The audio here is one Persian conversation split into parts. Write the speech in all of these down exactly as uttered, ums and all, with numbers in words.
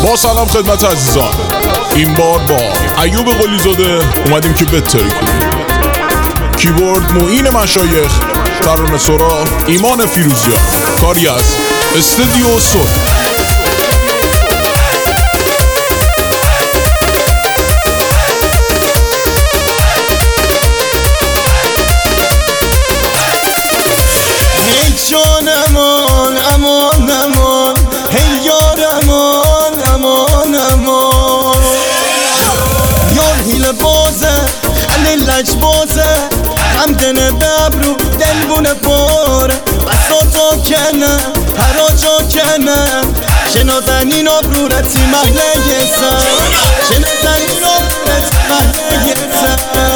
با سلام خدمت عزیزان، این بار با ایوب قلی زاده اومدیم که بتری کنیم. کیبورد معین مشایخ، ترانه سرا ایمان فیروزیان، کاری از استودیو صوت. امان امان امان هی یار امان امان امان یار هیل بازه علی لج بازه همدن ببرو دلبون پاره بساتا کنه هراجا کنه شنازنین آبرورتی محله سر شنازنین آبرورتی محله سر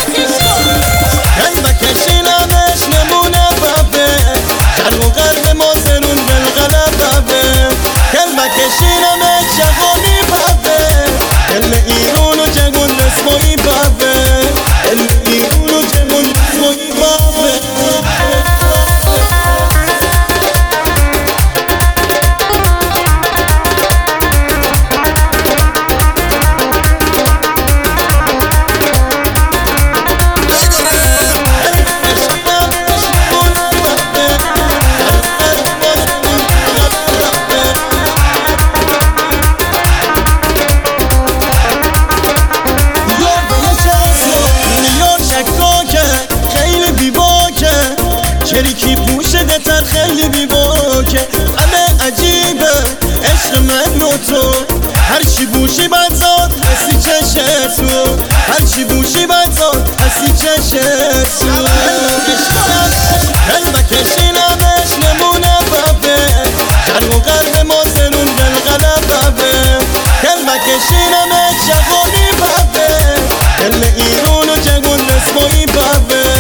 هل بکشینمش نمونه ببه شرق و غرب ما سرون بالغلب ببه کل بکشینمش جهانی ببه کل ایرون و جگون نسمایی ببه کل ایرون و جگون نسمایی ببه شریکی پوشده تر خیلی بی باکه همه عجیبه عشق من و تو هرچی بوشی بزاد هستی چشه تو هرچی بوشی بزاد هستی چشه تو هل بکشینمش نمونه ببه شرق و غرب ما سرون بالغلب ببه هل بکشینمش جهانی ببه هل ایرون و جگون نسمایی ببه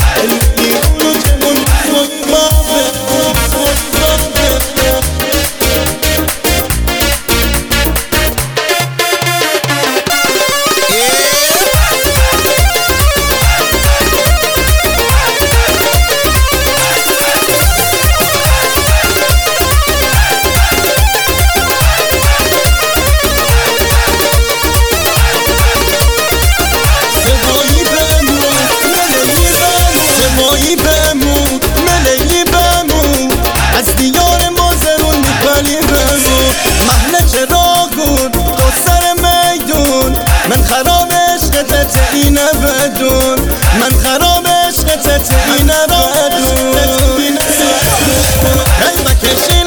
از دیار مازرون میکنی بمون محنه چراغون کسر میدون من خراب عشقتت اینه بدون من خراب عشقتت اینه بدون هل بکشی